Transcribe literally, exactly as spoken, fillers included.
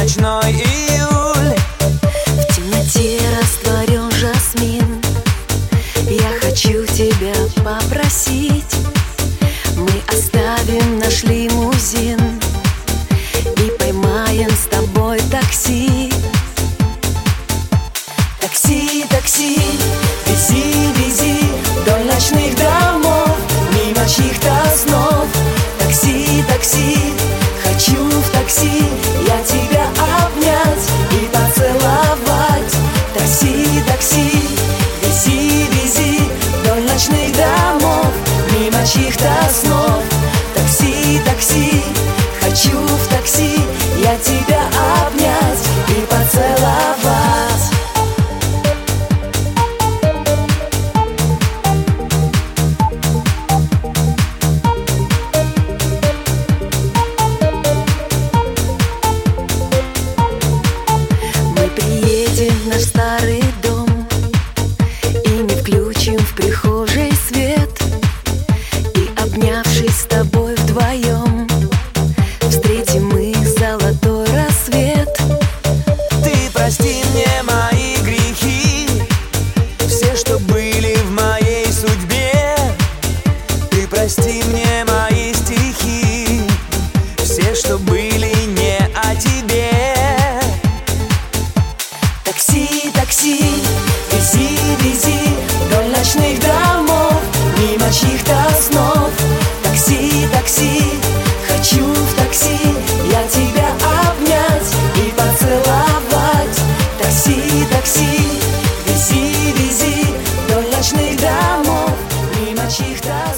ночной июль. В темноте растворен жасмин. Я хочу тебя попросить, мы оставим наш лимузин и поймаем с тобой такси. Такси, такси, вези, вези вдоль ночных домов, мимо чьих-то снов. Такси, такси, хочу в такси я тебя обнять и поцеловать. Такси, такси, вези, вези вдоль ночных домов, мимо чьих-то снов. Такси, такси, хочу в такси я тебя обнять и поцеловать. В наш старый дом и не включим в прихожей свет, и, обнявшись с тобой вдвоем, встретим мы золотой рассвет. Ты прости мне мои грехи, все, что были в моей судьбе. Ты прости мне мои стихи, все, что были не о тебе. Такси, такси, вези, вези вдоль ночных домов, мимо чьих-то снов. Такси, такси, хочу в такси я тебя обнять и поцеловать. Такси, такси, вези, вези вдоль ночных домов, мимо чьих-то